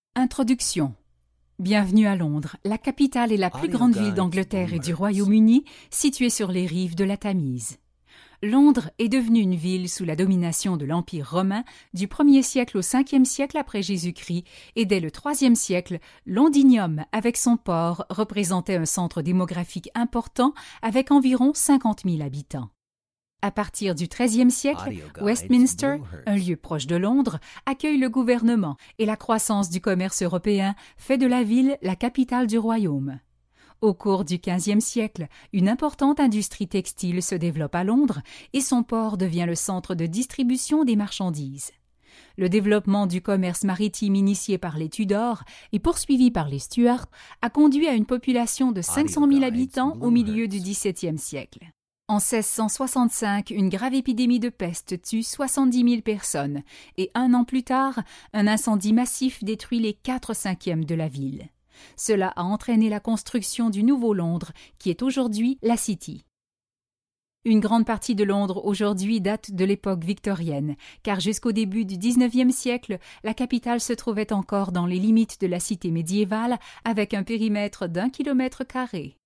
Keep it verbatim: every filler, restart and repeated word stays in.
Introduction. Bienvenue à Londres, la capitale et la plus grande ville d'Angleterre et du Royaume-Uni, située sur les rives de la Tamise. Londres est devenue une ville sous la domination de l'Empire romain du premier siècle au cinquième siècle après Jésus-Christ et dès le troisième siècle, Londinium, avec son port, représentait un centre démographique important avec environ cinquante mille habitants. À partir du treizième siècle, Westminster, un lieu proche de Londres, accueille le gouvernement et la croissance du commerce européen fait de la ville la capitale du royaume. Au cours du quinzième siècle, une importante industrie textile se développe à Londres et son port devient le centre de distribution des marchandises. Le développement du commerce maritime initié par les Tudors et poursuivi par les Stuarts a conduit à une population de cinq cent mille habitants au milieu du dix-septième siècle. En seize cent soixante-cinq, une grave épidémie de peste tue soixante-dix mille personnes et un an plus tard, un incendie massif détruit les quatre cinquièmes de la ville. Cela a entraîné la construction du Nouveau Londres, qui est aujourd'hui la City. Une grande partie de Londres aujourd'hui date de l'époque victorienne, car jusqu'au début du dix-neuvième siècle, la capitale se trouvait encore dans les limites de la cité médiévale avec un périmètre d'un kilomètre carré.